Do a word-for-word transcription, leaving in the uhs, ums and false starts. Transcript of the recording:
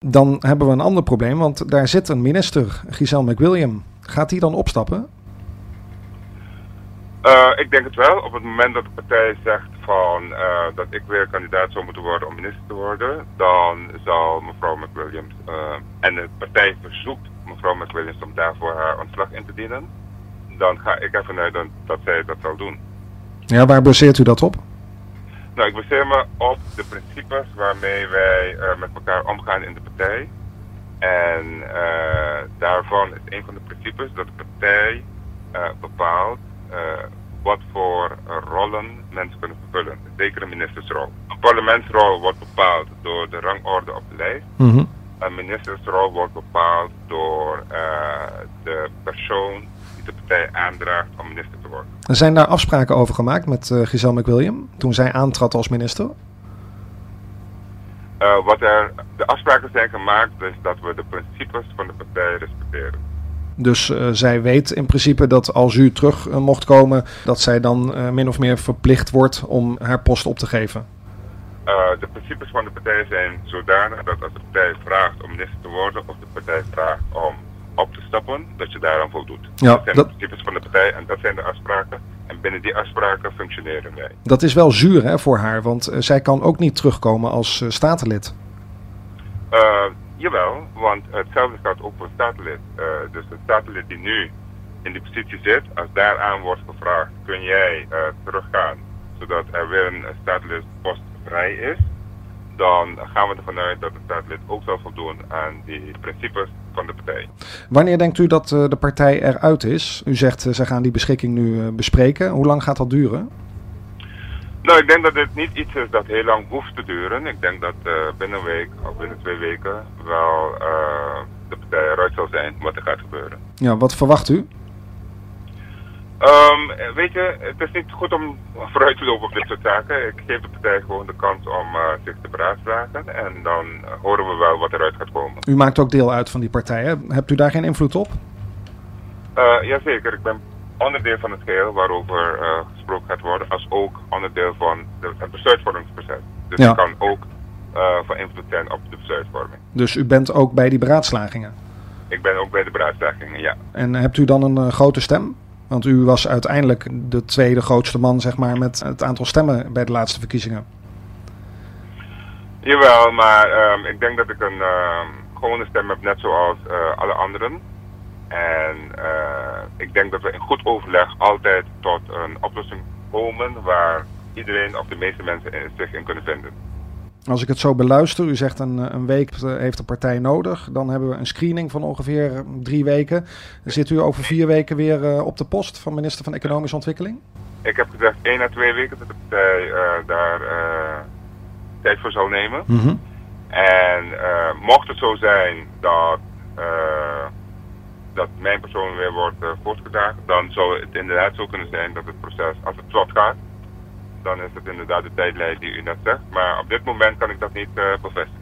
Dan hebben we een ander probleem, want daar zit een minister, Giselle McWilliam. Gaat die dan opstappen? Uh, ik denk het wel. Op het moment dat de partij zegt van uh, dat ik weer kandidaat zou moeten worden om minister te worden, dan zal mevrouw McWilliams uh, en de partij verzoekt mevrouw McWilliams om daarvoor haar ontslag in te dienen. Dan ga ik ervan uit dat, dat zij dat zal doen. Ja, waar baseert u dat op? Nou, ik baseer me op de principes waarmee wij uh, met elkaar omgaan in de partij. En uh, daarvan is een van de principes dat de partij uh, bepaalt uh, wat voor uh, rollen mensen kunnen vervullen. Zeker een ministersrol. Een parlementsrol wordt bepaald door de rangorde op de lijst. Mm-hmm. Een ministersrol wordt bepaald door uh, de persoon die de partij aandraagt om minister te worden. Zijn daar afspraken over gemaakt met uh, Giselle McWilliam toen zij aantrad als minister? Uh, wat er, de afspraken zijn gemaakt is dat we de principes van de partij respecteren. Dus uh, zij weet in principe dat als u terug uh, mocht komen, dat zij dan uh, min of meer verplicht wordt om haar post op te geven? Uh, de principes van de partij zijn zodanig dat als de partij vraagt om minister te worden of de partij vraagt om op te stappen, dat je daaraan voldoet. Ja, dat zijn dat... de principes van de partij en dat zijn de afspraken. En binnen die afspraken functioneren wij. Dat is wel zuur hè, voor haar, want uh, zij kan ook niet terugkomen als uh, statenlid. Uh, jawel, want hetzelfde geldt ook voor een statenlid. Uh, dus een statenlid die nu in die positie zit, als daaraan wordt gevraagd, kun jij uh, teruggaan, zodat er weer een statenlidpost vrij is, dan gaan we ervan uit dat de statenlid ook zal voldoen aan die principes van de partij. Wanneer denkt u dat uh, de partij eruit is? U zegt, uh, ze gaan die beschikking nu uh, bespreken. Hoe lang gaat dat duren? Nou, ik denk dat dit niet iets is dat heel lang hoeft te duren. Ik denk dat uh, binnen een week of binnen twee weken wel uh, de partij eruit zal zijn wat er gaat gebeuren. Ja, wat verwacht u? Um, weet je, het is niet goed om vooruit te lopen op dit soort zaken. Ik geef de partij gewoon de kans om uh, zich te beraadslagen en dan uh, horen we wel wat eruit gaat komen. U maakt ook deel uit van die partij, hè? Hebt u daar geen invloed op? Uh, jazeker, ik ben onderdeel van het geheel waarover uh, gesproken gaat worden, als ook onderdeel van de, het besluitvormingsproces. Dus ja. ik kan ook uh, van invloed zijn op de besluitvorming. Dus u bent ook bij die beraadslagingen? Ik ben ook bij de beraadslagingen, ja. En hebt u dan een uh, grote stem? Want u was uiteindelijk de tweede grootste man, zeg maar, met het aantal stemmen bij de laatste verkiezingen. Jawel, maar um, ik denk dat ik een um, gewone stem heb, net zoals uh, alle anderen. En uh, ik denk dat we in goed overleg altijd tot een oplossing komen waar iedereen of de meeste mensen in, zich in kunnen vinden. Als ik het zo beluister, u zegt een, een week heeft de partij nodig. Dan hebben we een screening van ongeveer drie weken. Zit u over vier weken weer uh, op de post van minister van Economische Ontwikkeling? Ik heb gezegd één à twee weken dat de partij uh, daar uh, tijd voor zal nemen. Mm-hmm. En uh, mocht het zo zijn dat, uh, dat mijn persoon weer wordt uh, voortgedragen, dan zou het inderdaad zo kunnen zijn dat het proces, als het vlot gaat, dan is het inderdaad de tijdlijn die u net zegt. Maar op dit moment kan ik dat niet uh, bevestigen.